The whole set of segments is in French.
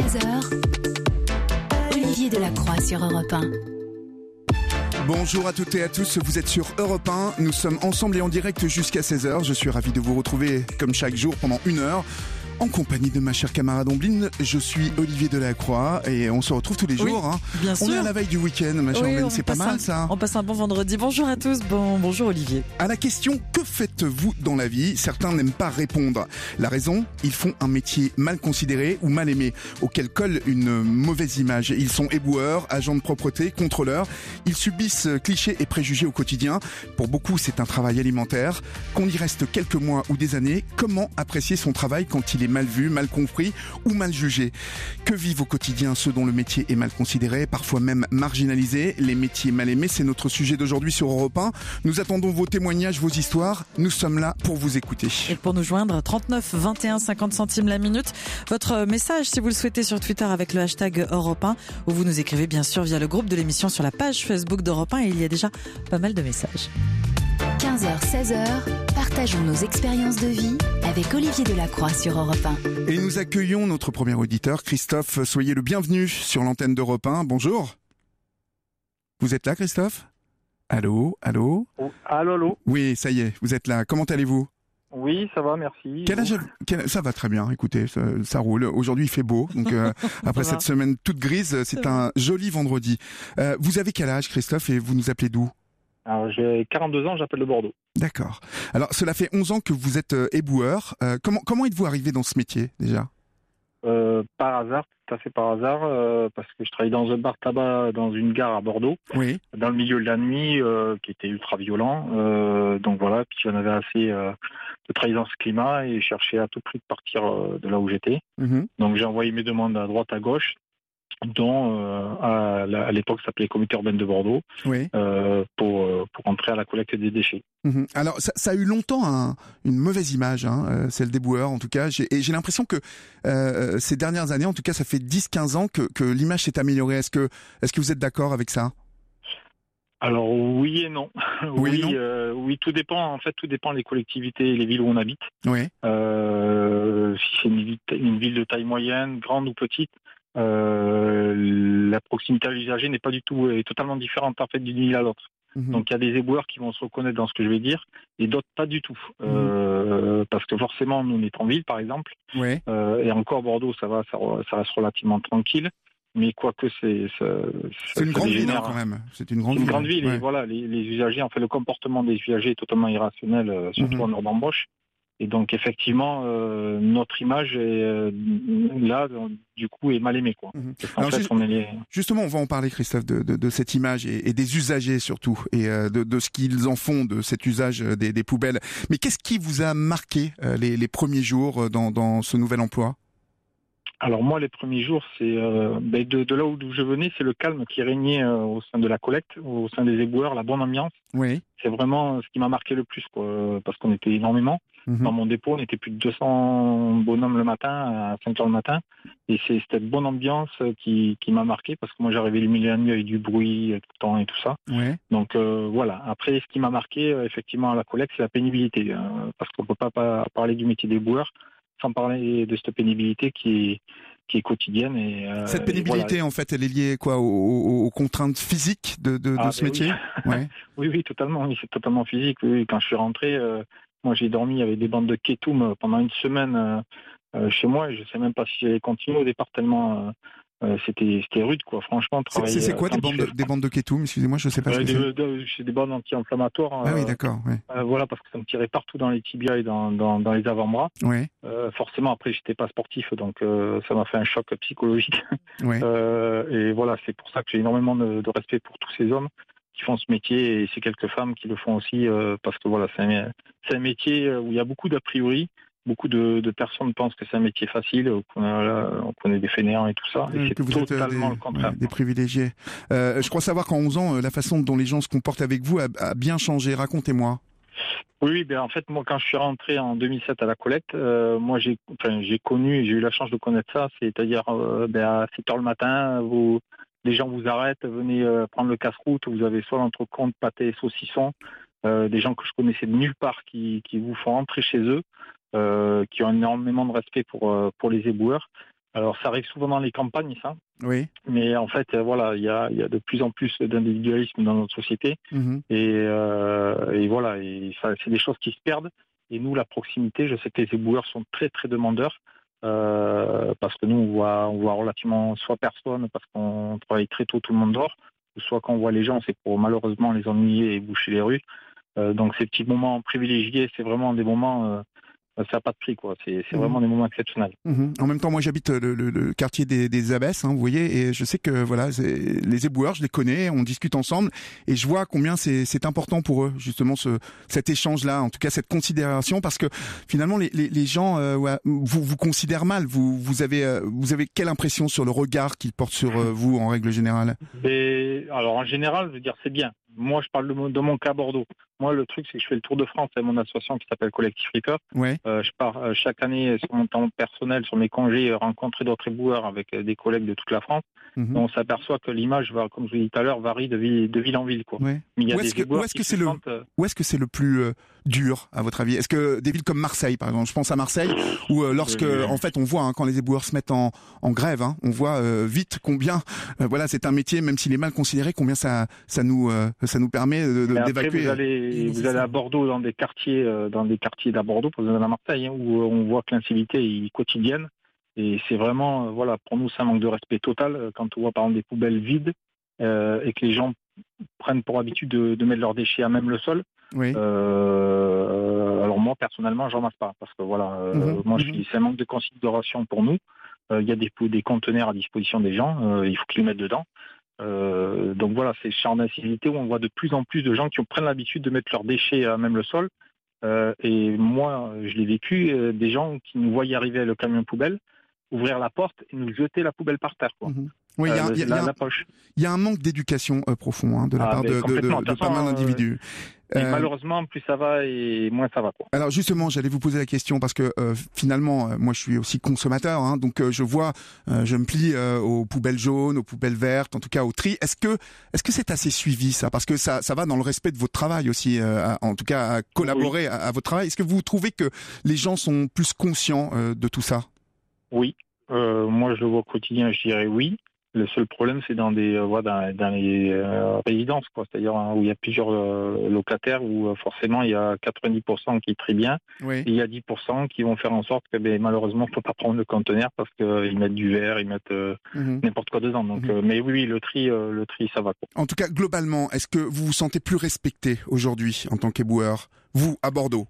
16h, Olivier Delacroix sur Europe 1. Bonjour à toutes et à tous, vous êtes sur Europe 1, nous sommes ensemble et en direct jusqu'à 16h. Je suis ravi de vous retrouver comme chaque jour pendant 1 heure. En compagnie de ma chère camarade Ombline, je suis Olivier Delacroix et on se retrouve tous les jours. Hein. Bien sûr. On est à la veille du week-end, ma chère Ombline, c'est pas mal ça. On passe un bon vendredi. Bonjour à tous, bonjour Olivier. À la question « Que faites-vous dans la vie ?», certains n'aiment pas répondre. La raison ? Ils font un métier mal considéré ou mal aimé, auquel colle une mauvaise image. Ils sont éboueurs, agents de propreté, contrôleurs. Ils subissent clichés et préjugés au quotidien. Pour beaucoup, c'est un travail alimentaire. Qu'on y reste quelques mois ou des années, comment apprécier son travail quand il est mal vu, mal compris ou mal jugé ? Que vivent au quotidien ceux dont le métier est mal considéré, parfois même marginalisé ? Les métiers mal aimés, c'est notre sujet d'aujourd'hui sur Europe 1. Nous attendons vos témoignages, vos histoires. Nous sommes là pour vous écouter. Et pour nous joindre, 39 21 50 centimes la minute. Votre message, si vous le souhaitez, sur Twitter avec le hashtag Europe 1, ou vous nous écrivez bien sûr via le groupe de l'émission sur la page Facebook d'Europe 1, et il y a déjà pas mal de messages. 15h, 16h, partageons nos expériences de vie avec Olivier Delacroix sur Europe 1. Et nous accueillons notre premier auditeur, Christophe. Soyez le bienvenu sur l'antenne d'Europe 1. Bonjour. Vous êtes là, Christophe ? Allô ? Oh, allô ? Oui, ça y est, vous êtes là. Comment allez-vous ? Oui, ça va, merci. Quel âge Ça va très bien, écoutez, ça roule. Aujourd'hui, il fait beau, donc après cette semaine toute grise, c'est un joli vendredi. Vous avez quel âge, Christophe, et vous nous appelez d'où ? Alors, j'ai 42 ans, j'appelle de Bordeaux. D'accord. Alors, cela fait 11 ans que vous êtes éboueur. Comment êtes-vous arrivé dans ce métier, déjà ? Par hasard, tout à fait par hasard, parce que je travaillais dans un bar tabac dans une gare à Bordeaux, Oui. dans le milieu de la nuit, qui était ultra violent. Donc voilà, puis j'en avais assez de travailler dans ce climat et cherchais à tout prix de partir de là où j'étais. Mhm. Donc j'ai envoyé mes demandes à droite, à gauche, dont à l'époque ça s'appelait Comité urbain de Bordeaux, Oui. pour entrer à la collecte des déchets. Mhm. Alors, ça a eu longtemps une mauvaise image, celle des boueurs, en tout cas. J'ai l'impression que ces dernières années, en tout cas, ça fait 10-15 ans que l'image s'est améliorée. Est-ce que vous êc'est d'accord avec ça ? Alors oui et non. Oui, oui, tout dépend. En fait, tout dépend des collectivités et les villes où on habite. Oui. Si c'est une ville de taille moyenne, grande ou petite, la proximité à l'usager n'est pas du tout, est totalement différente en fait d'une ville à l'autre. Mhm. Donc il y a des éboueurs qui vont se reconnaître dans ce que je vais dire et d'autres pas du tout. Parce que forcément, nous on est en ville par exemple, Oui. et encore Bordeaux ça va, ça reste relativement tranquille. Mais quoique C'est une grande ville quand même. C'est une grande ville. Et voilà, les usagers, en fait, le comportement des usagers est totalement irrationnel, surtout en heure d'embauche. Et donc effectivement, notre image est là, du coup, est mal aimée, quoi. Mhm. Parce qu'en fait, Justement, on va en parler, Christophe, de cette image et des usagers surtout, et de ce qu'ils en font de cet usage des poubelles. Mais qu'est-ce qui vous a marqué les premiers jours dans ce nouvel emploi ? Alors moi, les premiers jours, c'est de là où je venais, c'est le calme qui régnait au sein de la collecte, au sein des éboueurs, la bonne ambiance. Oui. C'est vraiment ce qui m'a marqué le plus, quoi, parce qu'on était énormément. Mhm. Dans mon dépôt, on était plus de 200 bonhommes le matin, à 5 heures le matin. Et c'est cette bonne ambiance qui m'a marqué, parce que moi, j'arrivais le milieu de la nuit avec du bruit tout le temps et tout ça. Ouais. Donc voilà. Après, ce qui m'a marqué, effectivement, à la collecte, c'est la pénibilité. Parce qu'on ne peut pas parler du métier des boueurs sans parler de cette pénibilité qui est quotidienne. Et, cette pénibilité, voilà. En fait, elle est liée quoi, aux contraintes physiques de ce métier. Oui. Ouais. oui, totalement. Oui, c'est totalement physique. Oui. Quand je suis rentré, moi j'ai dormi avec des bandes de kétoum pendant une semaine chez moi. Et je ne sais même pas si j'allais continuer au départ tellement c'était rude, quoi. Franchement, travailler. C'est quoi des bandes de kétoum ? Excusez-moi, je ne sais pas ce que c'est. C'est des bandes anti-inflammatoires. Ah oui, d'accord. Ouais. Voilà, parce que ça me tirait partout dans les tibias et dans les avant-bras. Ouais. Forcément, après, j'étais pas sportif, donc ça m'a fait un choc psychologique. Ouais. Et voilà, c'est pour ça que j'ai énormément de respect pour tous ces hommes qui font ce métier et ces quelques femmes qui le font aussi, parce que voilà, c'est un métier où il y a beaucoup d'a priori. Beaucoup de personnes pensent que c'est un métier facile, on connaît des fainéants et tout ça, et c'est totalement le contraire. Des privilégiés. Je crois savoir qu'en 11 ans, la façon dont les gens se comportent avec vous a bien changé. Racontez-moi. Oui, ben en fait, moi, quand je suis rentré en 2007 à la collecte, moi, j'ai eu la chance de connaître ça, c'est-à-dire à 7 heures le matin, les gens vous arrêtent, venez prendre le casse-route, vous avez soit l'entrecôte, pâté, saucisson, des gens que je connaissais de nulle part qui vous font rentrer chez eux, qui ont énormément de respect pour les éboueurs. Alors ça arrive souvent dans les campagnes, ça. Oui. Mais en fait, voilà, il y a de plus en plus d'individualisme dans notre société. Et voilà, et ça, c'est des choses qui se perdent. Et nous, la proximité, je sais que les éboueurs sont très très demandeurs parce que nous, on voit relativement soit personne parce qu'on travaille très tôt, tout le monde dort, ou soit quand on voit les gens, c'est pour malheureusement les ennuyer et boucher les rues. Donc ces petits moments privilégiés, c'est vraiment des moments, ça n'a pas de prix, quoi. C'est vraiment des moments exceptionnels. En même temps, moi j'habite le quartier des Abbesses, hein, vous voyez, et je sais que voilà, les éboueurs, je les connais, on discute ensemble, et je vois combien c'est important pour eux, justement, cet échange-là, en tout cas cette considération, parce que finalement les gens vous considèrent mal. Vous avez quelle impression sur le regard qu'ils portent sur vous en règle générale? Alors en général, je veux dire, c'est bien. Moi, je parle de mon cas à Bordeaux. Moi, le truc, c'est que je fais le tour de France avec mon association qui s'appelle Collectif Reaper. Ouais. Je pars chaque année sur mon temps personnel, sur mes congés, rencontrer d'autres éboueurs avec des collègues de toute la France. On s'aperçoit que l'image, comme je vous l'ai dit tout à l'heure, varie de ville en ville, quoi. Ouais. Mais il y a où est-ce que c'est le plus dur, à votre avis? Est-ce que des villes comme Marseille, par exemple, je pense à Marseille, où lorsque, en fait, on voit quand les éboueurs se mettent en grève, on voit vite combien, voilà, c'est un métier, même s'il est mal considéré, combien ça nous permet d'évacuer. Vous allez à Bordeaux, dans des quartiers d'à Bordeaux, pour vous aller à Marseille, où on voit que l'incivilité est quotidienne. Et c'est vraiment, voilà, pour nous, c'est un manque de respect total quand on voit par exemple des poubelles vides et que les gens prennent pour habitude de mettre leurs déchets à même le sol. Oui. Alors moi, personnellement, j'en ramasse pas parce que voilà, c'est un manque de considération pour nous. Il y a des conteneurs à disposition des gens, il faut qu'ils les mettent dedans. Donc voilà, c'est ce genre d'incivilité où on voit de plus en plus de gens qui prennent l'habitude de mettre leurs déchets à même le sol. Et moi, je l'ai vécu, des gens qui nous voyaient arriver le camion poubelle, ouvrir la porte et nous jeter la poubelle par terre, quoi. Oui, il y a un manque d'éducation profond de la part de pas mal d'individus. Malheureusement, plus ça va et moins ça va, quoi. Alors justement, j'allais vous poser la question parce que finalement, moi je suis aussi consommateur, donc je vois, je me plie aux poubelles jaunes, aux poubelles vertes, en tout cas au tri. Est-ce que c'est assez suivi ça? Parce que ça va dans le respect de votre travail aussi, en tout cas à collaborer à votre travail. Est-ce que vous trouvez que les gens sont plus conscients de tout ça? Oui, moi je le vois au quotidien, je dirais oui. Le seul problème, c'est dans les résidences, quoi. C'est-à-dire où il y a plusieurs locataires, où forcément il y a 90% qui trient bien, et il y a 10% qui vont faire en sorte que malheureusement il ne faut pas prendre le conteneur parce qu'ils mettent du verre, ils mettent n'importe quoi dedans. Donc, mais oui, le tri, ça va, quoi. En tout cas, globalement, est-ce que vous vous sentez plus respecté aujourd'hui en tant qu'éboueur, vous à Bordeaux?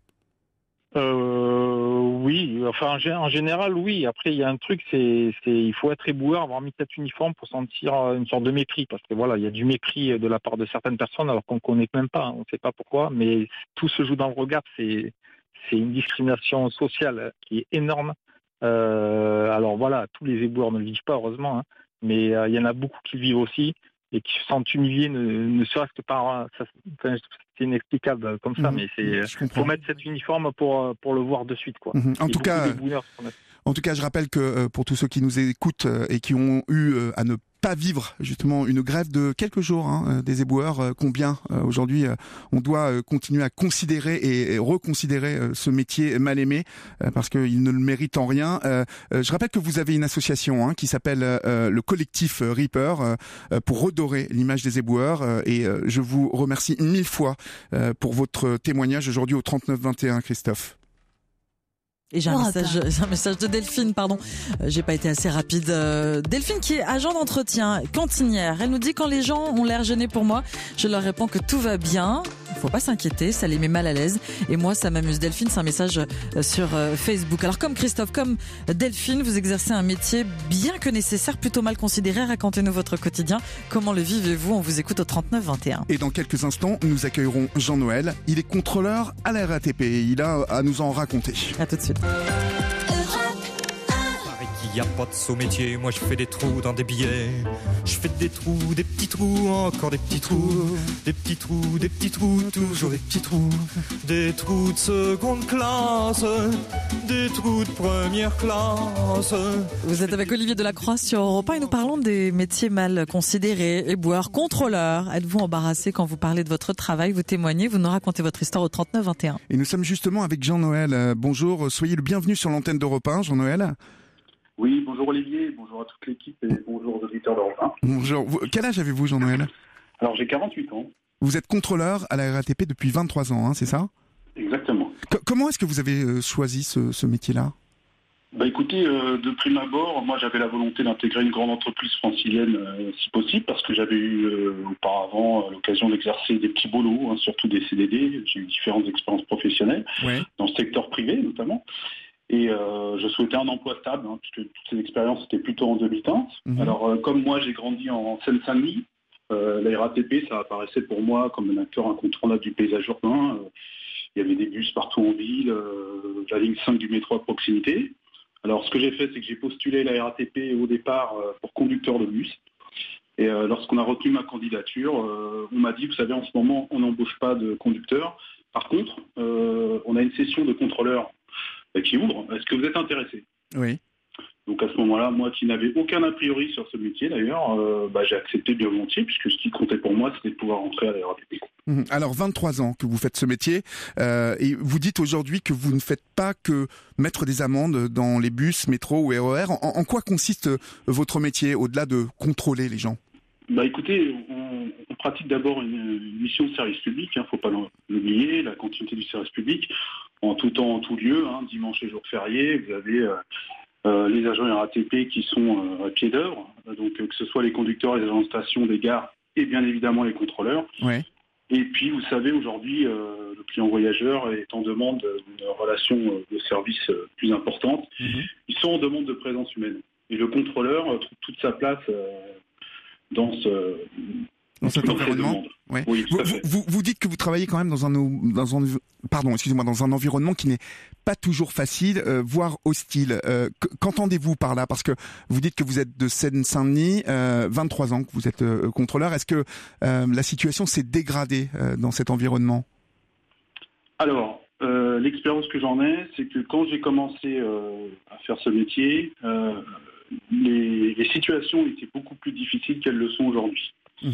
Oui, enfin en général oui. Après il y a un truc, c'est il faut être éboueur, avoir mis cet uniforme pour sentir une sorte de mépris, parce que voilà, il y a du mépris de la part de certaines personnes alors qu'on connaît même pas, on ne sait pas pourquoi, mais tout se joue dans le regard. C'est une discrimination sociale qui est énorme. Alors voilà, tous les éboueurs ne le vivent pas heureusement, mais il y en a beaucoup qui le vivent aussi et qui se sentent humiliés, ne serait-ce que par ça. C'est inexplicable comme ça, mais faut mettre cet uniforme pour le voir de suite, quoi. En tout cas, je rappelle que pour tous ceux qui nous écoutent et qui ont eu à ne pas vivre justement une grève de quelques jours des éboueurs, combien aujourd'hui on doit continuer à considérer et reconsidérer ce métier mal aimé parce qu'il ne le mérite en rien. Je rappelle que vous avez une association qui s'appelle le Collectif Reaper pour redorer l'image des éboueurs et je vous remercie 1000 fois pour votre témoignage aujourd'hui au 3921, Christophe. Et j'ai un message de Delphine, pardon. J'ai pas été assez rapide. Delphine qui est agent d'entretien, cantinière. Elle nous dit: quand les gens ont l'air gênés pour moi, je leur réponds que tout va bien. Faut pas s'inquiéter, ça les met mal à l'aise. Et moi, ça m'amuse. Delphine, c'est un message sur Facebook. Alors comme Christophe, comme Delphine, vous exercez un métier bien que nécessaire, plutôt mal considéré. Racontez-nous votre quotidien. Comment le vivez-vous? On vous écoute au 3921. Et dans quelques instants, nous accueillerons Jean-Noël. Il est contrôleur à la RATP. Il a à nous en raconter. À tout de suite. Il n'y a pas de saut métier, moi je fais des trous dans des billets. Je fais des trous, des petits trous, encore des petits trous. Des petits trous, des petits trous, toujours des petits trous. Des trous de seconde classe, des trous de première classe. Vous êtes avec Olivier Delacroix sur Europe 1 et nous parlons des métiers mal considérés. Éboueur, contrôleur. Êtes-vous embarrassé quand vous parlez de votre travail? Vous témoignez, vous nous racontez votre histoire au 3921. Et nous sommes justement avec Jean-Noël. Bonjour, soyez le bienvenu sur l'antenne d'Europe 1, Jean-Noël. Oui, bonjour Olivier, bonjour à toute l'équipe et bonjour aux auditeurs d'Europe 1. Bonjour. Quel âge avez-vous, Jean-Noël ? Alors j'ai 48 ans. Vous êtes contrôleur à la RATP depuis 23 ans, hein, c'est ça ? Exactement. Comment est-ce que vous avez choisi ce métier-là ? Écoutez, de prime abord, moi j'avais la volonté d'intégrer une grande entreprise francilienne si possible, parce que j'avais eu auparavant l'occasion d'exercer des petits boulots, surtout des CDD. J'ai eu différentes expériences professionnelles, dans le secteur privé notamment. Et je souhaitais un emploi stable, puisque toutes ces expériences étaient plutôt en demi-teinte. Alors comme moi j'ai grandi en Seine-Saint-Denis, la RATP ça apparaissait pour moi comme un acteur incontournable du paysage urbain. Il y avait des bus partout en ville, la ligne 5 du métro à proximité. Alors ce que j'ai fait, c'est que j'ai postulé la RATP au départ pour conducteur de bus. Et lorsqu'on a retenu ma candidature, on m'a dit, vous savez, en ce moment, on n'embauche pas de conducteur. Par contre, on a une session de contrôleurs qui ouvre. Est-ce que vous êtes intéressé ? Oui. Donc à ce moment-là, moi qui n'avais aucun a priori sur ce métier d'ailleurs, j'ai accepté bien volontiers, puisque ce qui comptait pour moi, c'était de pouvoir rentrer à la RATP. Alors 23 ans que vous faites ce métier, et vous dites aujourd'hui que vous ne faites pas que mettre des amendes dans les bus, métro ou RER. En quoi consiste votre métier, au-delà de contrôler les gens ? Écoutez, on pratique d'abord une mission de service public, faut pas l'oublier, la continuité du service public, en tout temps, en tout lieu, dimanche et jours fériés, vous avez les agents RATP qui sont à pied d'œuvre, donc que ce soit les conducteurs, les agents de station, des gares et bien évidemment les contrôleurs. Ouais. Et puis vous savez, aujourd'hui, le client voyageur est en demande d'une relation de service plus importante. Ils sont en demande de présence humaine. Et le contrôleur trouve toute sa place dans cet environnement. Ouais. Oui, vous dites que vous travaillez quand même dans un environnement qui n'est pas toujours facile, voire hostile. Qu'entendez-vous par là ? Parce que vous dites que vous êtes de Seine-Saint-Denis, 23 ans que vous êtes contrôleur. Est-ce que la situation s'est dégradée dans cet environnement ? Alors, l'expérience que j'en ai, c'est que quand j'ai commencé à faire ce métier, les situations étaient beaucoup plus difficiles qu'elles le sont aujourd'hui.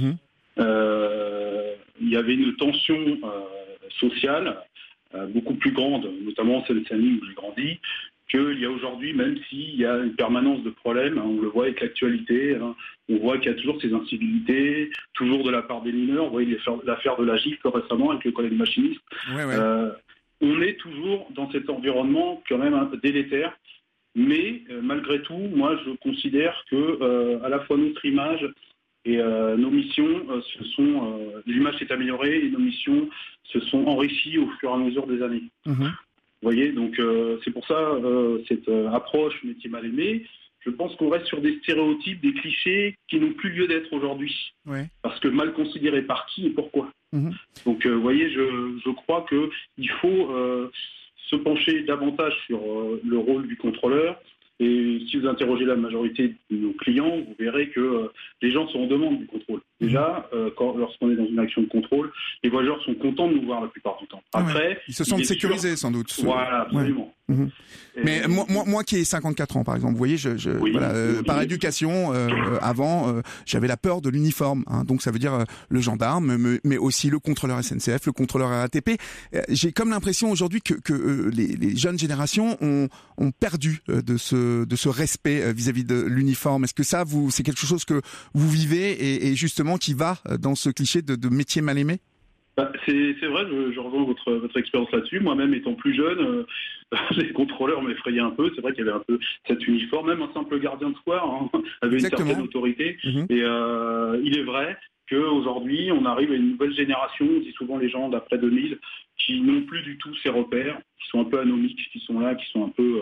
Il y avait une tension sociale beaucoup plus grande, notamment en Seine-Saint-Denis où j'ai grandi, qu'il y a aujourd'hui, même s'il y a une permanence de problèmes. On le voit avec l'actualité, on voit qu'il y a toujours ces incivilités, toujours de la part des mineurs. Vous voyez l'affaire de la gifle récemment avec le collègue machiniste. On est toujours dans cet environnement quand même un peu délétère, mais malgré tout, moi je considère que à la fois notre image et nos missions, l'image s'est améliorée et nos missions se sont enrichies au fur et à mesure des années. Vous voyez, donc c'est pour ça cette approche métier mal aimé. Je pense qu'on reste sur des stéréotypes, des clichés qui n'ont plus lieu d'être aujourd'hui. Parce que mal considéré par qui et pourquoi. Donc vous voyez, je crois qu'il faut se pencher davantage sur le rôle du contrôleur. Et si vous interrogez la majorité de nos clients, vous verrez que les gens sont en demande du contrôle. Déjà, lorsqu'on est dans une action de contrôle, les voyageurs sont contents de nous voir la plupart du temps. Après, ils se sentent sécurisés sans doute. Voilà, absolument. Mais moi qui ai 54 ans par exemple, vous voyez, par éducation, avant, j'avais la peur de l'uniforme, donc ça veut dire le gendarme, mais aussi le contrôleur SNCF, le contrôleur RATP. J'ai comme l'impression aujourd'hui que les jeunes générations ont perdu de ce respect vis-à-vis de l'uniforme. Est-ce que ça, c'est quelque chose que vous vivez et justement qui va dans ce cliché de métier mal aimé ? C'est vrai, je rejoins votre expérience là-dessus. Moi-même, étant plus jeune, les contrôleurs m'effrayaient un peu. C'est vrai qu'il y avait un peu cet uniforme. Même un simple gardien de square avait une certaine autorité. Et il est vrai qu'aujourd'hui, on arrive à une nouvelle génération, on dit souvent les gens d'après 2000, qui n'ont plus du tout ces repères, qui sont un peu anomiques, qui sont là, qui sont un peu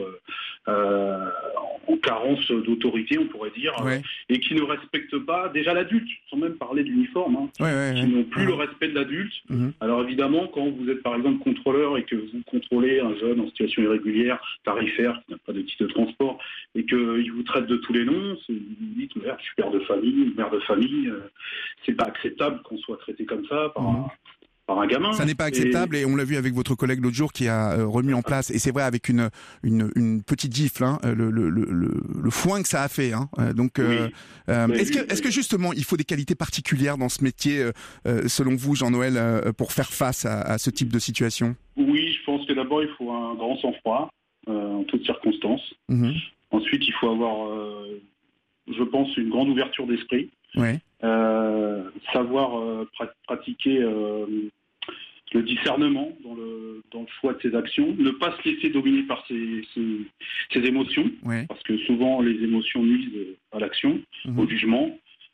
en carence d'autorité, on pourrait dire, et qui ne respectent pas déjà l'adulte, sans même parler de l'uniforme, qui n'ont plus le respect de l'adulte. Alors évidemment, quand vous êtes par exemple contrôleur et que vous contrôlez un jeune en situation irrégulière, tarifaire, qui n'a pas de titre de transport, et qu'il vous traite de tous les noms, vous dites, je suis père de famille, mère de famille, c'est pas acceptable qu'on soit traité comme ça par un gamin. Ça n'est pas acceptable et on l'a vu avec votre collègue l'autre jour qui a remis en place, et c'est vrai avec une petite gifle, le foin que ça a fait. Donc, est-ce que justement il faut des qualités particulières dans ce métier, selon vous, Jean-Noël, pour faire face à ce type de situation ? Oui, je pense que d'abord il faut un grand sang-froid en toutes circonstances. Ensuite, il faut avoir, je pense, une grande ouverture d'esprit. Ouais. Savoir pratiquer le discernement dans le choix de ses actions, ne pas se laisser dominer par ses émotions, Ouais. parce que souvent les émotions nuisent à l'action, au jugement,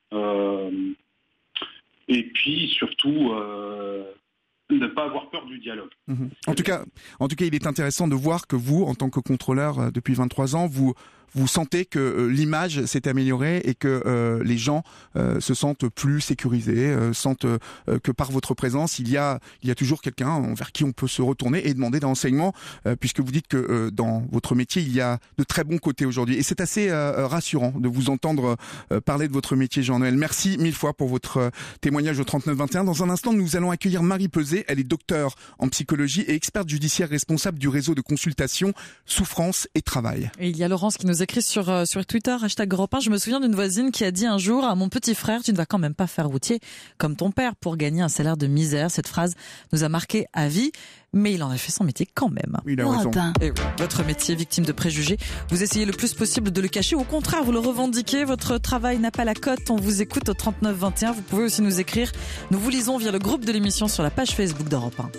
et puis surtout ne pas avoir peur du dialogue. En tout cas, il est intéressant de voir que vous, en tant que contrôleur depuis 23 ans, vous sentez que l'image s'est améliorée et que les gens se sentent plus sécurisés, sentent que par votre présence, il y a toujours quelqu'un vers qui on peut se retourner et demander des renseignements, puisque vous dites que dans votre métier, il y a de très bons côtés aujourd'hui. Et c'est assez rassurant de vous entendre parler de votre métier, Jean-Noël. Merci mille fois pour votre témoignage au 3921. Dans un instant, nous allons accueillir Marie Peuzet. Elle est docteure en psychologie et experte judiciaire responsable du réseau de consultation Souffrance et Travail. Et il y a Laurence qui nous écrit sur Twitter, #Europe 1. Je me souviens d'une voisine qui a dit un jour à mon petit frère, tu ne vas quand même pas faire routier comme ton père pour gagner un salaire de misère. Cette phrase nous a marqué à vie, mais il en a fait son métier quand même. Il a raison. Et oui, votre métier, victime de préjugés, vous essayez le plus possible de le cacher, au contraire, vous le revendiquez, votre travail n'a pas la cote, on vous écoute au 3921. Vous pouvez aussi nous écrire, nous vous lisons via le groupe de l'émission sur la page Facebook d'Europe 1.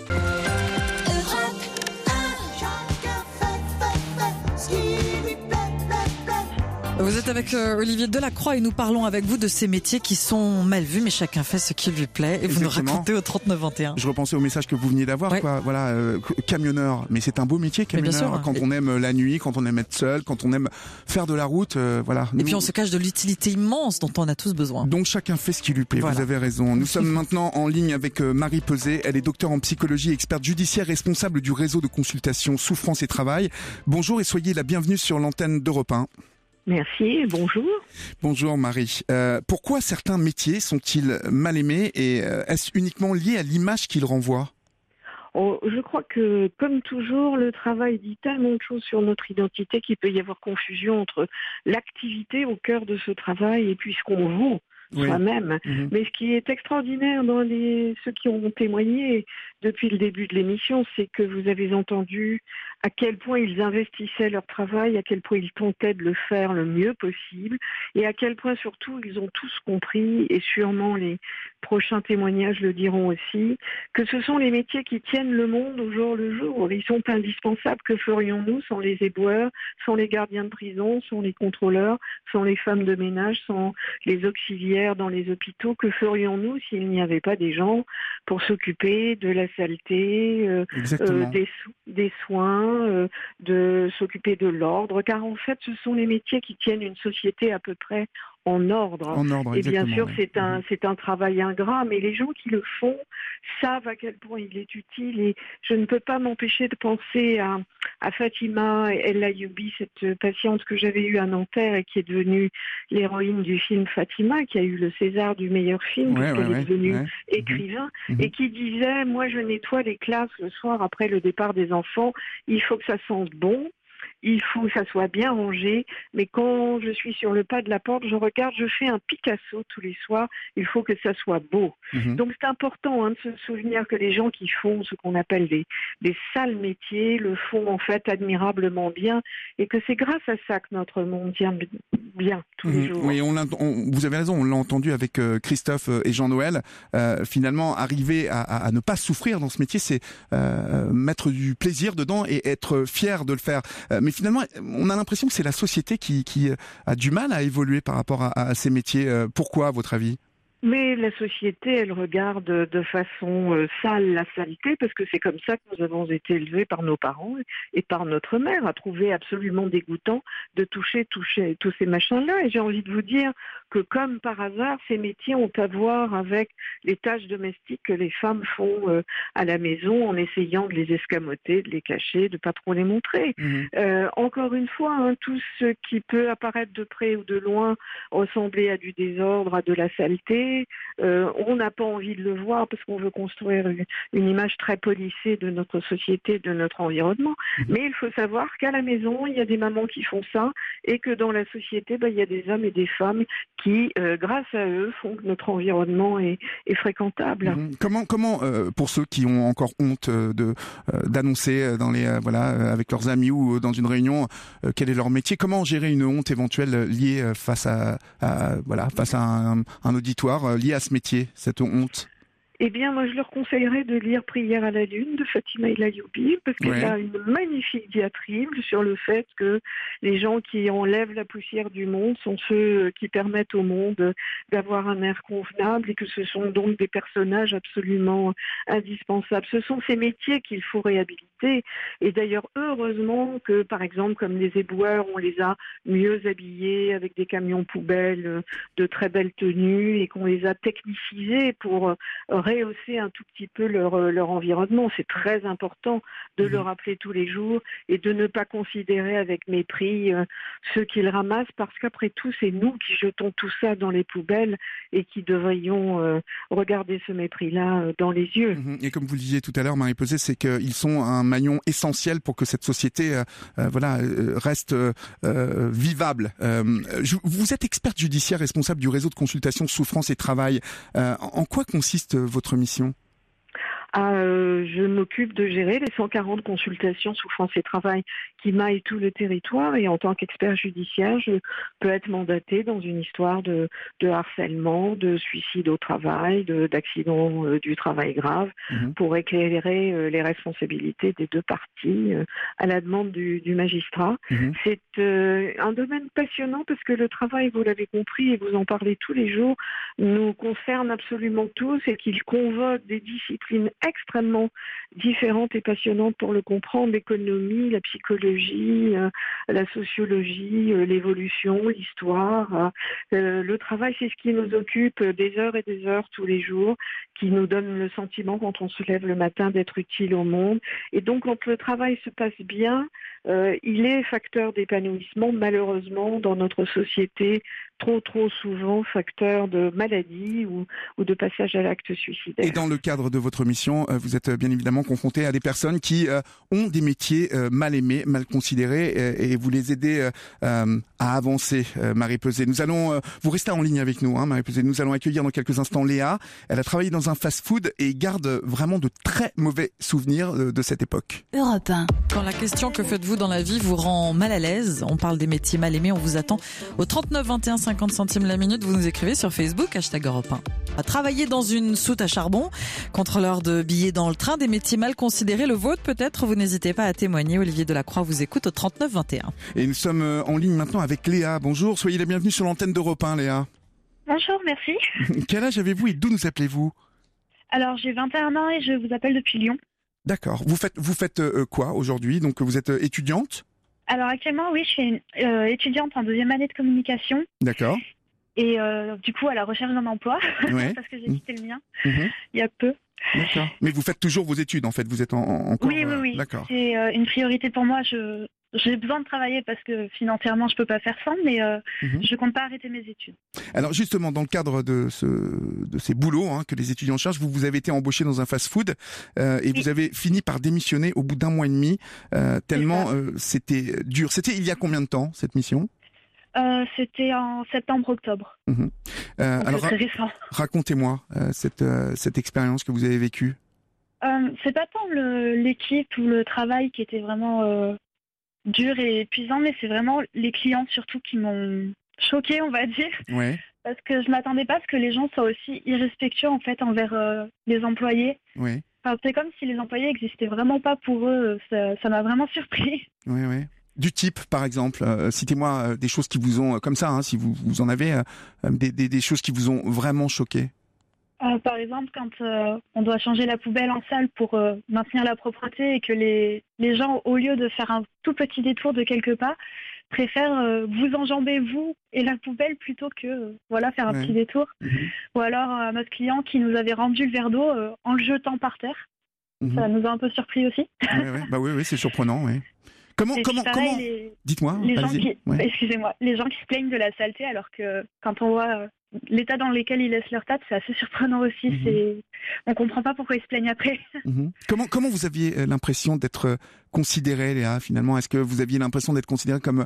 Vous êtes avec Olivier Delacroix et nous parlons avec vous de ces métiers qui sont mal vus, mais chacun fait ce qui lui plaît. Et vous nous racontez au 3921. Je repensais au message que vous veniez d'avoir, Ouais. quoi. Voilà, camionneur. Mais c'est un beau métier, camionneur. bien sûr. Quand on aime la nuit, quand on aime être seul, quand on aime faire de la route, voilà. Et puis on se cache de l'utilité immense dont on a tous besoin. Donc chacun fait ce qui lui plaît, Voilà. Vous avez raison. Nous sommes maintenant en ligne avec Marie Peuzet. Elle est docteure en psychologie, experte judiciaire, responsable du réseau de consultation Souffrance et Travail. Bonjour et soyez la bienvenue sur l'antenne d'Europe 1. Merci, bonjour. Bonjour Marie. Pourquoi certains métiers sont-ils mal aimés et est-ce uniquement lié à l'image qu'ils renvoient ? Je crois que, comme toujours, le travail dit tellement de choses sur notre identité qu'il peut y avoir confusion entre l'activité au cœur de ce travail et puis ce qu'on vaut soi-même. Mais ce qui est extraordinaire dans ceux qui ont témoigné depuis le début de l'émission, c'est que vous avez entendu à quel point ils investissaient leur travail, à quel point ils tentaient de le faire le mieux possible et à quel point surtout ils ont tous compris, et sûrement les prochains témoignages le diront aussi, que ce sont les métiers qui tiennent le monde au jour le jour. Ils sont indispensables. Que ferions-nous sans les éboueurs, sans les gardiens de prison, sans les contrôleurs, sans les femmes de ménage, sans les auxiliaires dans les hôpitaux? Que ferions-nous s'il n'y avait pas des gens pour s'occuper de la saleté, des soins, de s'occuper de l'ordre? Car en fait, ce sont les métiers qui tiennent une société à peu près en ordre. Et bien sûr, c'est un travail ingrat, mais les gens qui le font savent à quel point il est utile. Et je ne peux pas m'empêcher de penser à Fatima El Ayoubi, cette patiente que j'avais eue à Nanterre et qui est devenue l'héroïne du film Fatima, qui a eu le César du meilleur film, parce qu'elle est devenue écrivain, et qui disait, moi je nettoie les classes le soir après le départ des enfants, il faut que ça sente bon. Il faut que ça soit bien rangé, mais quand je suis sur le pas de la porte, je regarde, je fais un Picasso tous les soirs, il faut que ça soit beau. Donc c'est important de se souvenir que les gens qui font ce qu'on appelle des sales métiers le font en fait admirablement bien, et que c'est grâce à ça que notre monde tient bien tous les jours. Oui, vous avez raison, on l'a entendu avec Christophe et Jean-Noël. Finalement, arriver à ne pas souffrir dans ce métier, c'est mettre du plaisir dedans et être fier de le faire. Mais finalement, on a l'impression que c'est la société qui a du mal à évoluer par rapport à ces métiers. Pourquoi, à votre avis ? Mais la société, elle regarde de façon sale la saleté, parce que c'est comme ça que nous avons été élevés par nos parents et par notre mère, à trouver absolument dégoûtant de toucher tous ces machins-là. Et j'ai envie de vous dire que, comme par hasard, ces métiers ont à voir avec les tâches domestiques que les femmes font à la maison, en essayant de les escamoter, de les cacher, de pas trop les montrer. Encore une fois, tout ce qui peut apparaître de près ou de loin, ressembler à du désordre, à de la saleté, on n'a pas envie de le voir parce qu'on veut construire une image très polissée de notre société, de notre environnement. Mais il faut savoir qu'à la maison, il y a des mamans qui font ça, et que dans la société, il y a des hommes et des femmes qui, grâce à eux, font que notre environnement est fréquentable. Comment pour ceux qui ont encore honte d'annoncer dans les avec leurs amis ou dans une réunion quel est leur métier, comment gérer une honte éventuelle liée face à un auditoire lié à ce métier, cette honte? Eh bien, moi, je leur conseillerais de lire Prière à la Lune de Fatima El Ayyoubi, parce qu'elle a une magnifique diatribe sur le fait que les gens qui enlèvent la poussière du monde sont ceux qui permettent au monde d'avoir un air convenable et que ce sont donc des personnages absolument indispensables. Ce sont ces métiers qu'il faut réhabiliter. Et d'ailleurs, heureusement que, par exemple, comme les éboueurs, on les a mieux habillés avec des camions poubelles de très belles tenues et qu'on les a technicisés pour rehausser un tout petit peu leur environnement. C'est très important de le rappeler tous les jours et de ne pas considérer avec mépris ceux qu'ils ramassent, parce qu'après tout, c'est nous qui jetons tout ça dans les poubelles et qui devrions regarder ce mépris-là dans les yeux. Et comme vous le disiez tout à l'heure, Marie Peuzet, c'est qu'ils sont un maillon essentiel pour que cette société reste vivable. Vous êtes experte judiciaire responsable du réseau de consultation Souffrance et Travail. En quoi consiste votre mission ? Je m'occupe de gérer les 140 consultations Souffrance et Travail qui maillent tout le territoire, et en tant qu'expert judiciaire, je peux être mandatée dans une histoire de harcèlement, de suicide au travail, d'accident du travail grave, pour éclairer les responsabilités des deux parties à la demande du magistrat. C'est un domaine passionnant parce que le travail, vous l'avez compris et vous en parlez tous les jours, nous concerne absolument tous et qu'il convoque des disciplines extrêmement différentes et passionnantes pour le comprendre: l'économie, la psychologie, la sociologie, l'évolution, l'histoire. Le travail, c'est ce qui nous occupe des heures et des heures tous les jours, qui nous donne le sentiment quand on se lève le matin d'être utile au monde. Et donc quand le travail se passe bien, il est facteur d'épanouissement. Malheureusement, dans notre société, trop souvent facteur de maladie ou de passage à l'acte suicidaire. Et dans le cadre de votre mission, vous êtes bien évidemment confronté à des personnes qui ont des métiers mal aimés, mal considérés, et vous les aidez à avancer, Marie Peuzet. Nous allons, vous restez en ligne avec nous, Marie Peuzet. Nous allons accueillir dans quelques instants Léa. Elle a travaillé dans un fast-food et garde vraiment de très mauvais souvenirs de cette époque. Europe 1. Quand la question « Que faites-vous dans la vie ?» vous rend mal à l'aise, on parle des métiers mal aimés, on vous attend au 39 21 50 centimes la minute. Vous nous écrivez sur Facebook, #Europe 1. À travailler dans une soute à charbon, contrôleur de billets dans le train, des métiers mal considérés, le vôtre peut-être, vous n'hésitez pas à témoigner. Olivier Delacroix vous écoute au 39 21. Et nous sommes en ligne maintenant avec Léa. Bonjour, soyez la bienvenue sur l'antenne d'Europe 1, Léa. Bonjour, merci. Quel âge avez-vous et d'où nous appelez-vous ? Alors, j'ai 21 ans et je vous appelle depuis Lyon. D'accord. Vous faites quoi aujourd'hui ? Donc vous êtes étudiante ? Alors actuellement, oui, je suis étudiante en 2e année de communication. D'accord. Et du coup, à la recherche d'un emploi, Ouais. parce que j'ai quitté le mien il y a peu. D'accord. Mais vous faites toujours vos études, en fait. Vous êtes en cours. Oui. D'accord. C'est une priorité pour moi. J'ai besoin de travailler parce que financièrement, je peux pas faire sans, mais je compte pas arrêter mes études. Alors justement, dans le cadre de ces boulots que les étudiants cherchent, vous avez été embauché dans un fast-food et vous avez fini par démissionner au bout d'1 mois et demi, tellement c'était dur. C'était il y a combien de temps, cette mission ? C'était en septembre-octobre. Alors, très récent. Racontez-moi cette expérience que vous avez vécue. C'est pas tant l'équipe ou le travail qui était vraiment dur et épuisant, mais c'est vraiment les clients surtout qui m'ont choquée, on va dire. Ouais. Parce que je m'attendais pas à ce que les gens soient aussi irrespectueux en fait envers les employés. Ouais. Enfin, c'est comme si les employés n'existaient vraiment pas pour eux. Ça m'a vraiment surpris. Ouais. Du type, par exemple, citez-moi des choses qui vous ont, comme ça, si vous en avez, des choses qui vous ont vraiment choqué. Par exemple, quand on doit changer la poubelle en salle pour maintenir la propreté et que les gens, au lieu de faire un tout petit détour de quelques pas, préfèrent vous enjamber, vous et la poubelle, plutôt que faire un petit détour. Ou alors notre client qui nous avait rendu le verre d'eau en le jetant par terre. Ça nous a un peu surpris aussi. Oui, c'est surprenant, oui. Comment Dites-moi. Excusez-moi, les gens qui se plaignent de la saleté, alors que quand on voit l'état dans lequel ils laissent leur table, c'est assez surprenant aussi. On comprend pas pourquoi ils se plaignent après. Comment vous aviez l'impression d'être considéré, Léa, finalement? Est-ce que vous aviez l'impression d'être considéré comme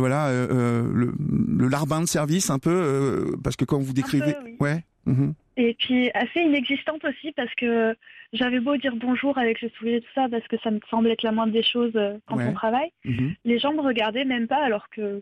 le larbin de service un peu parce que quand vous décrivez, oui. Ouais. Et puis assez inexistante aussi, parce que j'avais beau dire bonjour avec le sourire et tout ça, parce que ça me semble être la moindre des choses quand on travaille. Les gens me regardaient même pas, alors que,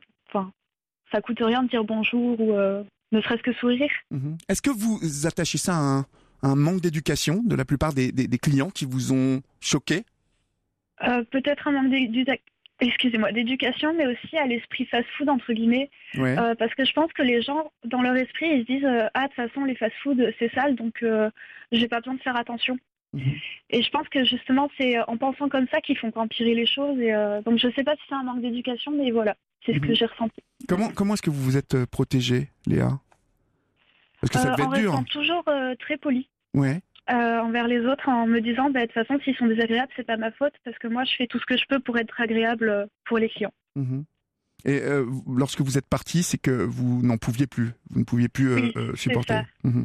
ça coûte rien de dire bonjour ou ne serait-ce que sourire. Est-ce que vous attachez ça à un manque d'éducation de la plupart des clients qui vous ont choqué? Peut-être un manque d'éducation, mais aussi à l'esprit fast-food, entre guillemets. Parce que je pense que les gens, dans leur esprit, ils se disent de toute façon, les fast-food, c'est sale, donc j'ai pas besoin de faire attention. Et je pense que justement, c'est en pensant comme ça qu'ils font qu'empirer les choses. Et, donc je sais pas si c'est un manque d'éducation, mais voilà, c'est ce que j'ai ressenti. Comment est-ce que vous vous êtes protégée, Léa? Parce que ça devait être dur. En restant toujours très poli. Ouais. Envers les autres, en me disant de toute façon, s'ils sont désagréables, c'est pas ma faute, parce que moi je fais tout ce que je peux pour être agréable pour les clients. Et lorsque vous êtes partie, c'est que vous n'en pouviez plus, vous ne pouviez plus supporter.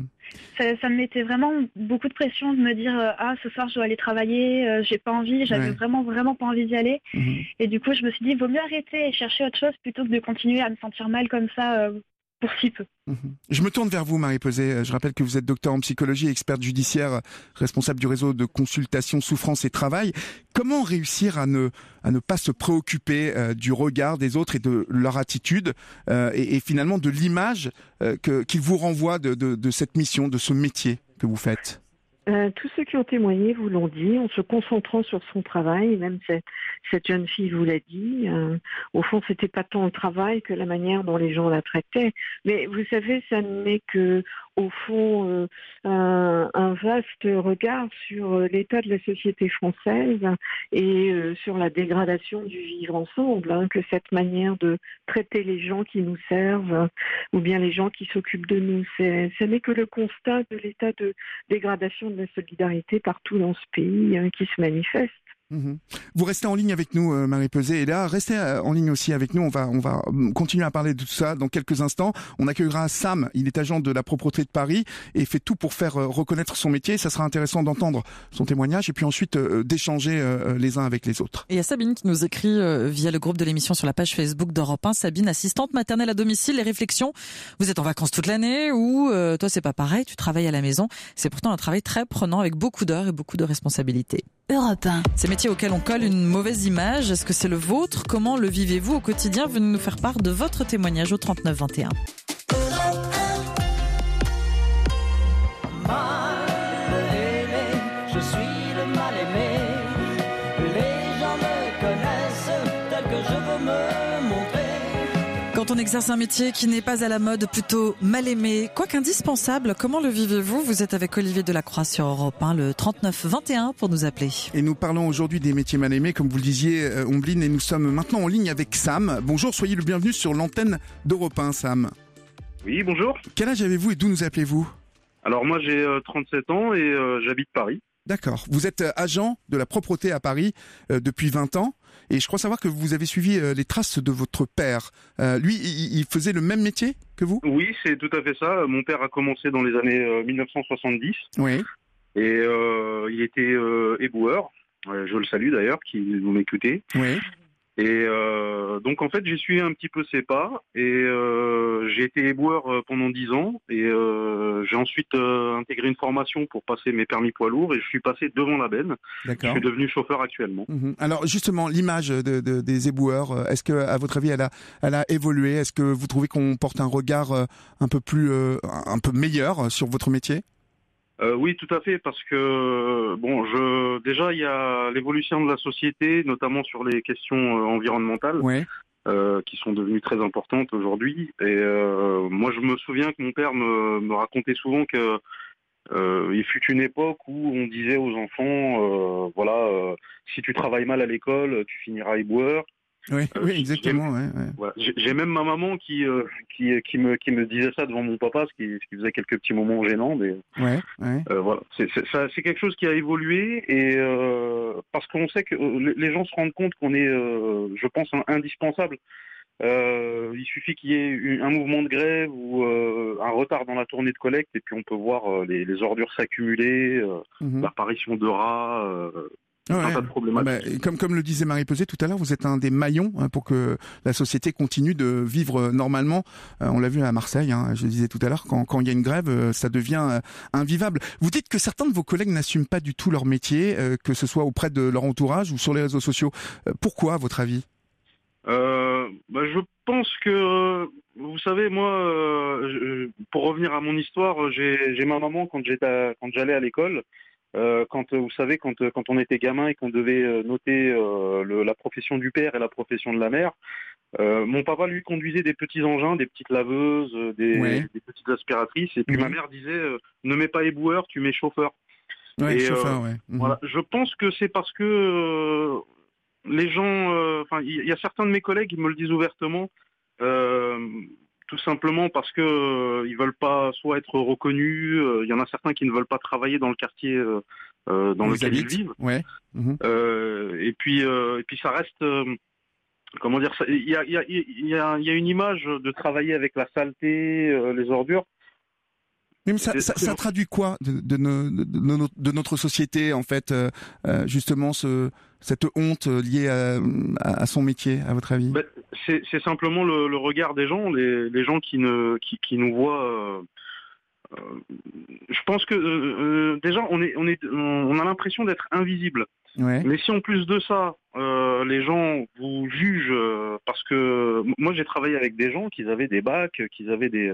Ça me mettait vraiment beaucoup de pression de me dire ce soir je dois aller travailler, j'ai pas envie, j'avais vraiment pas envie d'y aller. Et du coup je me suis dit il vaut mieux arrêter et chercher autre chose plutôt que de continuer à me sentir mal comme ça pour si peu. Je me tourne vers vous, Marie Peuzet. Je rappelle que vous êtes docteur en psychologie, experte judiciaire, responsable du réseau de consultation souffrance et travail. Comment réussir à ne pas se préoccuper du regard des autres et de leur attitude et finalement de l'image qu'ils vous renvoient de cette mission, de ce métier que vous faites? Tous ceux qui ont témoigné vous l'ont dit, en se concentrant sur son travail, même cette jeune fille vous l'a dit, au fond c'était pas tant le travail que la manière dont les gens la traitaient, mais vous savez ça n'est que au fond un vaste regard sur l'état de la société française et sur la dégradation du vivre ensemble, que cette manière de traiter les gens qui nous servent ou bien les gens qui s'occupent de nous, ce n'est que le constat de l'état de dégradation de la solidarité partout dans ce pays qui se manifeste. Vous restez en ligne avec nous, Marie Peuzet, et là, restez en ligne aussi avec nous. On va continuer à parler de tout ça dans quelques instants. On accueillera Sam. Il est agent de la propreté de Paris et fait tout pour faire reconnaître son métier. Ça sera intéressant d'entendre son témoignage et puis ensuite d'échanger les uns avec les autres. Et il y a Sabine qui nous écrit via le groupe de l'émission sur la page Facebook d'Europe 1. Sabine, assistante maternelle à domicile. Les réflexions, vous êtes en vacances toute l'année ou toi c'est pas pareil, tu travailles à la maison. C'est pourtant un travail très prenant avec beaucoup d'heures et beaucoup de responsabilités. Europe 1. Ces métiers auxquels on colle une mauvaise image, est-ce que c'est le vôtre? Comment le vivez-vous au quotidien? Venez nous faire part de votre témoignage au 39 21. Mal aimé, je suis le mal aimé. Les gens me connaissent tel que je veux me montrer. Quand on exerce un métier qui n'est pas à la mode, plutôt mal aimé, quoique indispensable, comment le vivez-vous? Vous êtes avec Olivier Delacroix sur Europe 1, le 39 21 pour nous appeler. Et nous parlons aujourd'hui des métiers mal aimés, comme vous le disiez, Ombline, et nous sommes maintenant en ligne avec Sam. Bonjour, soyez le bienvenu sur l'antenne d'Europe 1, Sam. Oui, bonjour. Quel âge avez-vous et d'où nous appelez-vous? Alors moi j'ai 37 ans et j'habite Paris. D'accord. Vous êtes agent de la propreté à Paris depuis 20 ans. Et je crois savoir que vous avez suivi les traces de votre père. Lui, il faisait le même métier que vous? Oui, c'est tout à fait ça. Mon père a commencé dans les années 1970. Oui. Et il était éboueur. Je le salue d'ailleurs, qui vous m'écoutez. Oui. Et donc en fait j'ai suivi un petit peu ses pas et j'ai été éboueur pendant 10 ans et j'ai ensuite intégré une formation pour passer mes permis poids lourds et je suis passé devant la benne. D'accord. Je suis devenu chauffeur actuellement. Alors justement l'image des éboueurs, est-ce que à votre avis elle a évolué? Est-ce que vous trouvez qu'on porte un regard un peu meilleur sur votre métier? Oui, tout à fait, parce que déjà il y a l'évolution de la société, notamment sur les questions environnementales, qui sont devenues très importantes aujourd'hui. Et moi, je me souviens que mon père me racontait souvent que il fut une époque où on disait aux enfants, si tu travailles mal à l'école, tu finiras éboueur. Oui, exactement. Voilà. J'ai même ma maman qui me disait ça devant mon papa, ce qui faisait quelques petits moments gênants. Mais voilà, c'est quelque chose qui a évolué et parce qu'on sait que les gens se rendent compte qu'on est, je pense, indispensable. Il suffit qu'il y ait un mouvement de grève ou un retard dans la tournée de collecte et puis on peut voir les ordures s'accumuler, l'apparition de rats. Tas de problématiques. Comme le disait Marie Peset tout à l'heure, vous êtes un des maillons pour que la société continue de vivre normalement. On l'a vu à Marseille, je le disais tout à l'heure, quand il y a une grève, ça devient invivable. Vous dites que certains de vos collègues n'assument pas du tout leur métier, que ce soit auprès de leur entourage ou sur les réseaux sociaux. Pourquoi, à votre avis ? Je pense que, vous savez, moi, pour revenir à mon histoire, j'ai ma maman quand j'allais à l'école. Quand on était gamin et qu'on devait noter la profession du père et la profession de la mère, mon papa lui conduisait des petits engins, des petites laveuses, des petites aspiratrices, et puis ma mère disait ne mets pas éboueur, tu mets chauffeur. Voilà, je pense que c'est parce que les gens, il y a certains de mes collègues qui me le disent ouvertement. Tout simplement parce que ils veulent pas soit être reconnus. Il y en a certains qui ne veulent pas travailler dans le quartier dans lequel ils vivent. Et puis ça reste, comment dire, il y a une image de travailler avec la saleté, les ordures. Mais ça traduit quoi de notre société en fait, justement cette honte liée à son métier, à votre avis? C'est simplement le regard des gens, les gens qui nous voient. Je pense que déjà on a l'impression d'être invisible. Mais si en plus de ça, les gens vous jugent parce que moi j'ai travaillé avec des gens qui avaient des bacs, qui avaient des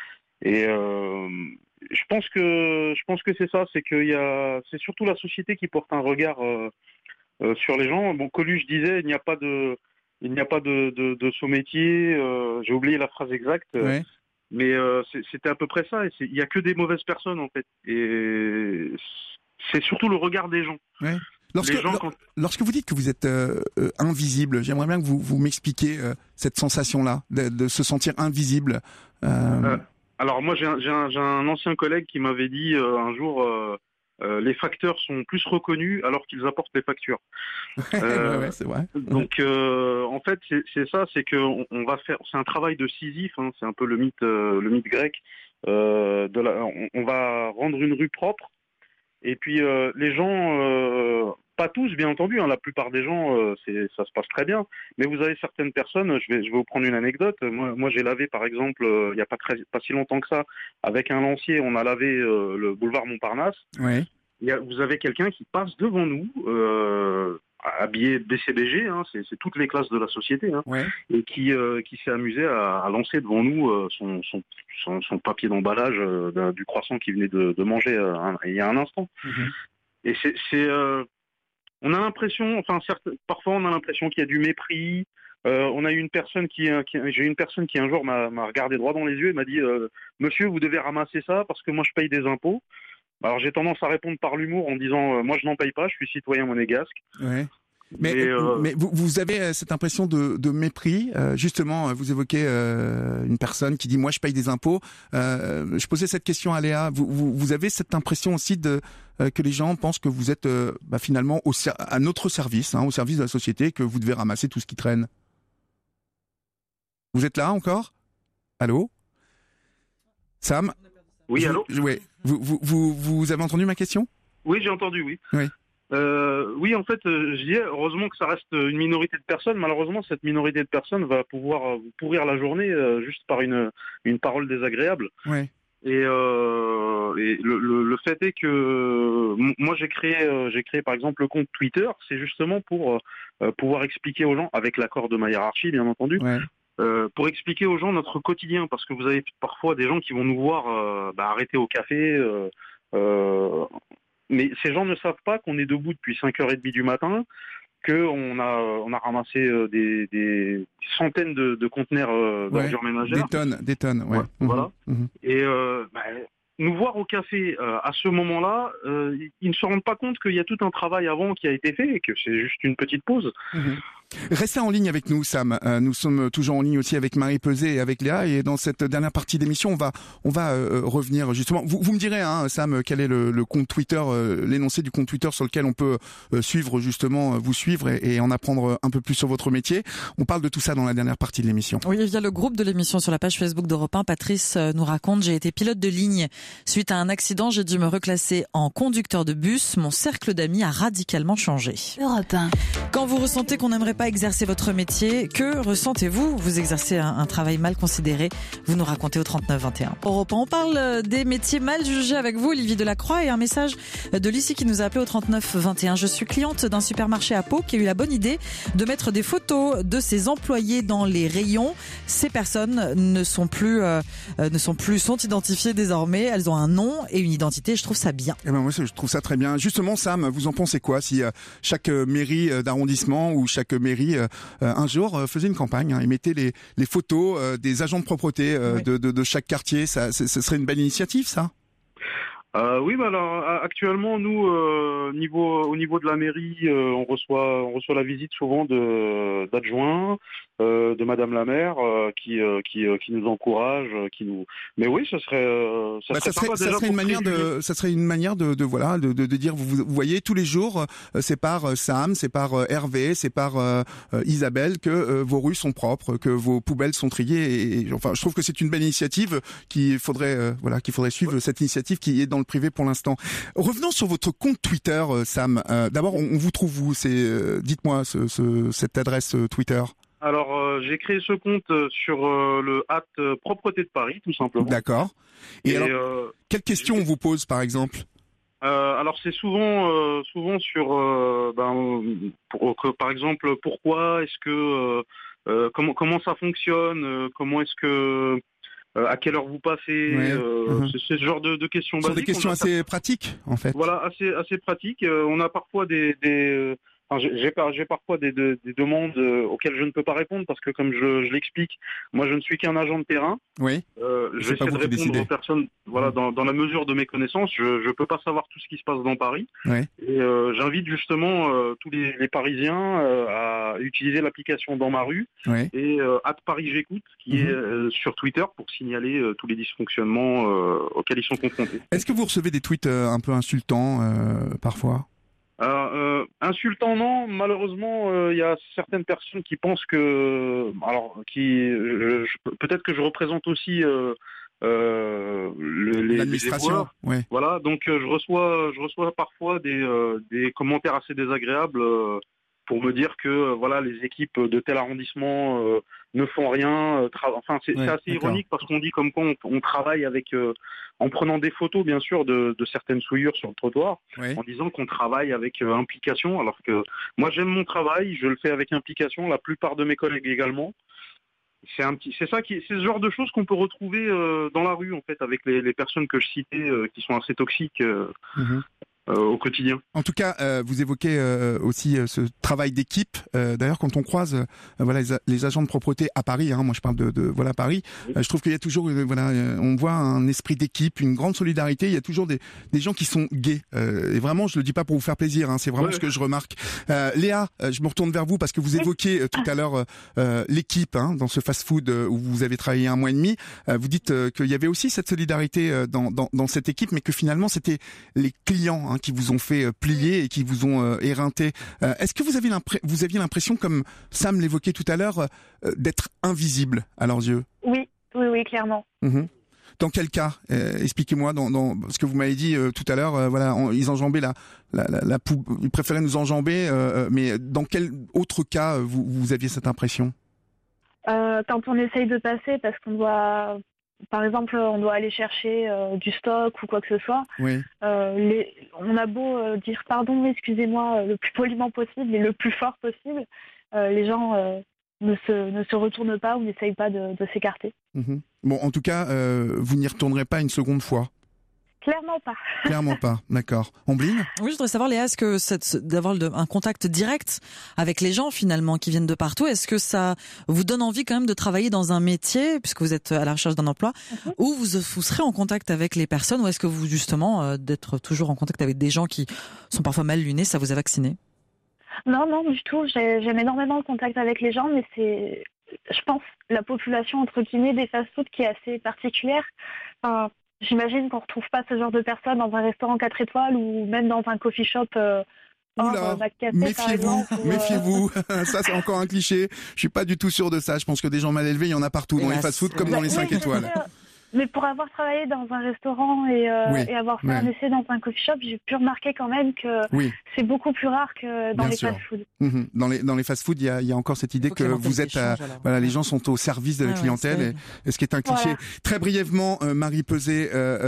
je pense que c'est ça, c'est c'est surtout la société qui porte un regard sur les gens. Bon, Coluche disait il n'y a pas de sous-métier. J'ai oublié la phrase exacte, mais c'était à peu près ça. Il y a que des mauvaises personnes en fait, et c'est surtout le regard des gens. Lorsque vous dites que vous êtes invisible, j'aimerais bien que vous m'expliquiez cette sensation-là de se sentir invisible. Alors moi j'ai un ancien collègue qui m'avait dit un jour les facteurs sont plus reconnus alors qu'ils apportent les factures. C'est vrai. Donc en fait c'est ça, c'est que on va faire, c'est un travail de Sisyphe, c'est un peu le mythe grec. On va rendre une rue propre et puis les gens, pas tous bien entendu, la plupart des gens ça se passe très bien, mais vous avez certaines personnes, je vais vous prendre une anecdote. Moi j'ai lavé par exemple il y a pas si longtemps que ça avec un lancier, on a lavé le boulevard Montparnasse. Vous avez quelqu'un qui passe devant nous habillé BCBG, c'est toutes les classes de la société, et qui s'est amusé à lancer devant nous son papier d'emballage du croissant qu'il venait de manger il y a un instant. Et on a l'impression, parfois on a l'impression qu'il y a du mépris. On a eu j'ai eu une personne qui un jour m'a regardé droit dans les yeux et m'a dit monsieur, vous devez ramasser ça parce que moi je paye des impôts. Alors j'ai tendance à répondre par l'humour en disant moi je n'en paye pas, je suis citoyen monégasque. Mais vous avez cette impression de mépris. Justement, vous évoquez une personne qui dit moi je paye des impôts. Je posais cette question à Léa. Vous avez cette impression aussi que les gens pensent que vous êtes finalement à notre service, au service de la société, que vous devez ramasser tout ce qui traîne. Vous êtes là encore? Allô, Sam? Oui, allô. Vous avez entendu ma question? Oui, j'ai entendu. Oui. Oui, en fait, je disais, heureusement que ça reste une minorité de personnes. Malheureusement, cette minorité de personnes va pouvoir vous pourrir la journée juste par une parole désagréable. Et le fait est que moi j'ai créé par exemple le compte Twitter, c'est justement pour pouvoir expliquer aux gens, avec l'accord de ma hiérarchie bien entendu, pour expliquer aux gens notre quotidien, parce que vous avez parfois des gens qui vont nous voir arrêter au café. Mais ces gens ne savent pas qu'on est debout depuis 5h30 du matin, qu'on a ramassé des centaines de conteneurs d'ordures ménagères. Des tonnes, ouais. Voilà. Et nous voir au café à ce moment-là, ils ne se rendent pas compte qu'il y a tout un travail avant qui a été fait et que c'est juste une petite pause. Restez en ligne avec nous, Sam. Nous sommes toujours en ligne aussi avec Marie Peset et avec Léa. Et dans cette dernière partie d'émission, on va revenir justement. Vous me direz, Sam, quel est le compte Twitter, l'énoncé du compte Twitter sur lequel on peut suivre justement, vous suivre et en apprendre un peu plus sur votre métier. On parle de tout ça dans la dernière partie de l'émission. Oui, via le groupe de l'émission sur la page Facebook d'Europe 1, Patrice nous raconte: j'ai été pilote de ligne. Suite à un accident, j'ai dû me reclasser en conducteur de bus. Mon cercle d'amis a radicalement changé. Europe 1. Quand vous ressentez qu'on n'aimerait pas exercer votre métier, que ressentez-vous? Vous exercez un travail mal considéré. Vous nous racontez au 3921. Europe 1, on parle des métiers mal jugés avec vous, Olivier Delacroix, et un message de Lucie qui nous a appelé au 3921. Je suis cliente d'un supermarché à Pau qui a eu la bonne idée de mettre des photos de ses employés dans les rayons. Ces personnes sont identifiées désormais. Elles ont un nom et une identité. Je trouve ça bien. Eh ben moi, je trouve ça très bien. Justement, Sam, vous en pensez quoi si chaque mairie d'arrondissement ou chaque mairie un jour faisait une campagne et mettait les photos des agents de propreté de chaque quartier? Ce serait une belle initiative, ça? Oui, alors actuellement nous au niveau de la mairie, on reçoit la visite souvent d'adjoints, de Madame la maire qui nous encourage, Mais oui, ça serait une manière de dire vous voyez tous les jours c'est par Sam, c'est par Hervé, c'est par Isabelle que vos rues sont propres, que vos poubelles sont triées et enfin je trouve que c'est une belle initiative qu'il faudrait suivre cette initiative qui est dans le privé pour l'instant. Revenons sur votre compte Twitter, Sam. D'abord, on vous trouve où? Dites-moi cette adresse Twitter. Alors, j'ai créé ce compte sur le @propreté de Paris, tout simplement. D'accord. Et alors, quelles questions on vous pose, par exemple? Alors, c'est souvent sur, par exemple, pourquoi est-ce que, comment ça fonctionne, comment est-ce que, à quelle heure vous passez, c'est ce genre de questions basiques. Ce sont des questions assez pratiques, en fait. Voilà, assez pratiques. On a parfois j'ai parfois des demandes auxquelles je ne peux pas répondre parce que, comme je l'explique, moi je ne suis qu'un agent de terrain. Oui. J'essaie de répondre aux personnes, dans la mesure de mes connaissances. Je peux pas savoir tout ce qui se passe dans Paris. Oui. Et j'invite justement tous les Parisiens à utiliser l'application Dans ma rue et @ParisJécoute qui est sur Twitter pour signaler tous les dysfonctionnements auxquels ils sont confrontés. Est-ce que vous recevez des tweets un peu insultants parfois? Insultant, non. Malheureusement, il y a certaines personnes qui pensent que, peut-être que je représente aussi l'administration. Les voilà, donc je reçois parfois des commentaires assez désagréables pour me dire que les équipes de tel arrondissement ne font rien. C'est assez ironique parce qu'on dit comme quoi on travaille avec en prenant des photos bien sûr de certaines souillures sur le trottoir, en disant qu'on travaille avec implication, alors que moi j'aime mon travail, je le fais avec implication, la plupart de mes collègues également. C'est ce genre de choses qu'on peut retrouver dans la rue en fait avec les personnes que je citais qui sont assez toxiques. Au quotidien. En tout cas, vous évoquez aussi ce travail d'équipe. D'ailleurs, quand on croise les agents de propreté à Paris, moi je parle de Paris, je trouve qu'il y a toujours on voit un esprit d'équipe, une grande solidarité. Il y a toujours des gens qui sont gays. Et vraiment, je le dis pas pour vous faire plaisir, c'est vraiment ce que je remarque. Léa, je me retourne vers vous parce que vous évoquiez tout à l'heure l'équipe dans ce fast-food où vous avez travaillé 1 mois et demi. Vous dites qu'il y avait aussi cette solidarité dans cette équipe, mais que finalement c'était les clients qui vous ont fait plier et qui vous ont éreinté. Est-ce que vous aviez l'impression, comme Sam l'évoquait tout à l'heure, d'être invisible à leurs yeux? Oui, clairement. Dans quel cas? Expliquez-moi. Dans ce que vous m'avez dit tout à l'heure, ils enjambaient ils préféraient nous enjamber, mais dans quel autre cas vous aviez cette impression? Quand on essaye de passer, parce qu'on doit... Par exemple, on doit aller chercher du stock ou quoi que ce soit. Oui. On a beau dire pardon, excusez-moi, le plus poliment possible et le plus fort possible, les gens ne se retournent pas ou n'essayent pas de s'écarter. Bon, en tout cas, vous n'y retournerez pas une seconde fois? Clairement pas. Clairement pas, d'accord. Ombline ? Oui, je voudrais savoir, Léa, est-ce que d'avoir un contact direct avec les gens finalement qui viennent de partout, est-ce que ça vous donne envie quand même de travailler dans un métier, puisque vous êtes à la recherche d'un emploi, où vous serez en contact avec les personnes, ou est-ce que vous justement, d'être toujours en contact avec des gens qui sont parfois mal lunés, ça vous a vacciné ? Non, du tout. J'aime énormément le contact avec les gens, mais c'est, je pense, la population, entre guillemets, des fast-food qui est assez particulière. Enfin, j'imagine qu'on ne retrouve pas ce genre de personnes dans un restaurant 4 étoiles ou même dans un coffee shop. Oula, méfiez-vous. Ça, c'est encore un cliché. Je suis pas du tout sûr de ça. Je pense que des gens mal élevés, il y en a partout, dans les fast-food comme dans les 5 étoiles. Mais pour avoir travaillé dans un restaurant et avoir fait un essai dans un coffee shop, j'ai pu remarquer quand même que c'est beaucoup plus rare que dans les fast-food. Dans les fast-food, il y a encore cette idée que vous êtes, les gens sont au service de la clientèle, et ce qui est un cliché. Voilà. Très brièvement, Marie Peuzet,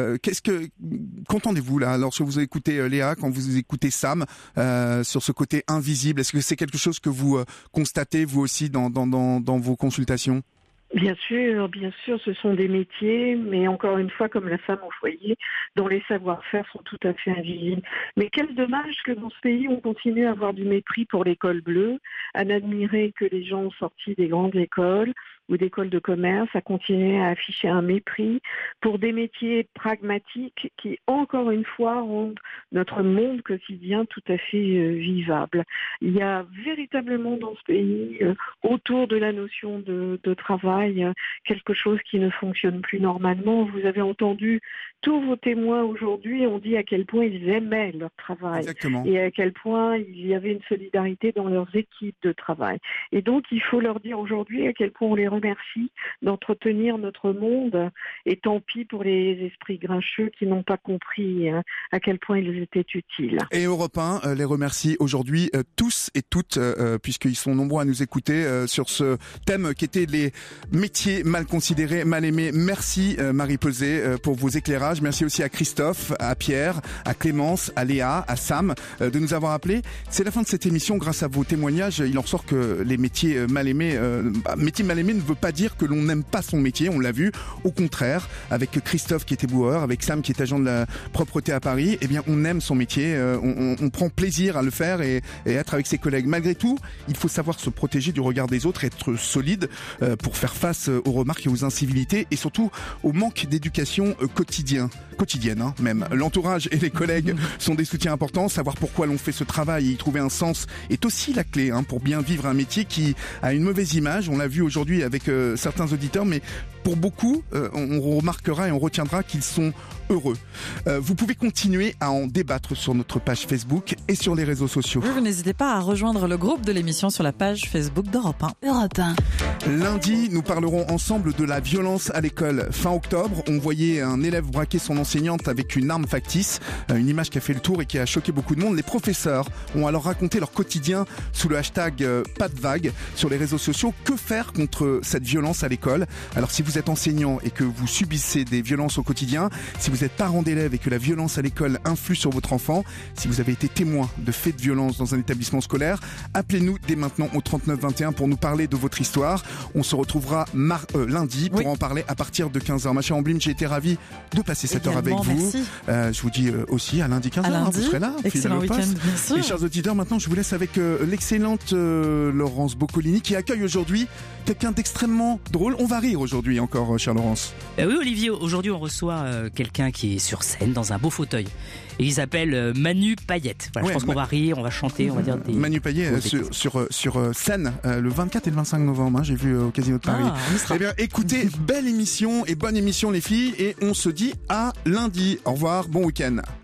qu'entendez-vous là, lorsque vous écoutez Léa, quand vous écoutez Sam, sur ce côté invisible? Est-ce que c'est quelque chose que vous constatez vous aussi dans vos consultations? Bien sûr, ce sont des métiers, mais encore une fois, comme la femme au foyer, dont les savoir-faire sont tout à fait invisibles. Mais quel dommage que dans ce pays, on continue à avoir du mépris pour l'école bleue, à n'admirer que les gens sortis des grandes écoles ou d'écoles de commerce, à continuer à afficher un mépris pour des métiers pragmatiques qui, encore une fois, rendent notre monde quotidien tout à fait vivable. Il y a véritablement dans ce pays, autour de la notion de travail, quelque chose qui ne fonctionne plus normalement. Vous avez entendu tous vos témoins aujourd'hui ont dit à quel point ils aimaient leur travail. Exactement. Et à quel point il y avait une solidarité dans leurs équipes de travail. Et donc, il faut leur dire aujourd'hui à quel point on les remercie d'entretenir notre monde, et tant pis pour les esprits grincheux qui n'ont pas compris à quel point ils étaient utiles. Et Europe 1 les remercie aujourd'hui tous et toutes, puisqu'ils sont nombreux à nous écouter sur ce thème qui était les métiers mal considérés, mal aimés. Merci Marie Peuzet pour vos éclairages. Merci aussi à Christophe, à Pierre, à Clémence, à Léa, à Sam de nous avoir appelés. C'est la fin de cette émission. Grâce à vos témoignages, il en ressort que les métiers mal aimés, métier mal aimé ne veut pas dire que l'on n'aime pas son métier. On l'a vu. Au contraire, avec Christophe qui est éboueur, avec Sam qui est agent de la propreté à Paris, eh bien, on aime son métier. On prend plaisir à le faire et être avec ses collègues. Malgré tout, il faut savoir se protéger du regard des autres, être solide pour faire face aux remarques et aux incivilités et surtout au manque d'éducation quotidienne, même. L'entourage et les collègues sont des soutiens importants. Savoir pourquoi l'on fait ce travail et y trouver un sens est aussi la clé pour bien vivre un métier qui a une mauvaise image. On l'a vu aujourd'hui avec certains auditeurs, mais pour beaucoup, on remarquera et on retiendra qu'ils sont heureux. Vous pouvez continuer à en débattre sur notre page Facebook et sur les réseaux sociaux. Oui, vous n'hésitez pas à rejoindre le groupe de l'émission sur la page Facebook d'Europe 1. Europe 1. Lundi, nous parlerons ensemble de la violence à l'école. Fin octobre, on voyait un élève braquer son enseignante avec une arme factice, une image qui a fait le tour et qui a choqué beaucoup de monde. Les professeurs ont alors raconté leur quotidien sous le hashtag pas de vague sur les réseaux sociaux. Que faire contre cette violence à l'école? Alors si vous êtes enseignant et que vous subissez des violences au quotidien, si vous êtes parent d'élève et que la violence à l'école influe sur votre enfant, si vous avez été témoin de faits de violence dans un établissement scolaire, appelez-nous dès maintenant au 3921 pour nous parler de votre histoire. On se retrouvera lundi pour en parler à partir de 15h. Ma chère Ambline, j'ai été ravi de passer cette heure avec vous. Je vous dis aussi à lundi 15h, vous serez là. Excellent week-end, bien sûr. Et chers auditeurs, maintenant je vous laisse avec l'excellente Laurence Boccolini qui accueille aujourd'hui quelqu'un d'extrêmement drôle. On va rire aujourd'hui encore, chère Laurence. Oui Olivier, aujourd'hui on reçoit quelqu'un qui est sur scène dans un beau fauteuil. Et il s'appelle Manu Payette. Voilà, je pense qu'on va rire, on va chanter, on va dire des... Manu Payette sur scène le 24 et le 25 novembre, j'ai vu au Casino de Paris. Eh bien écoutez, belle émission et bonne émission les filles, et on se dit à lundi. Au revoir, bon week-end.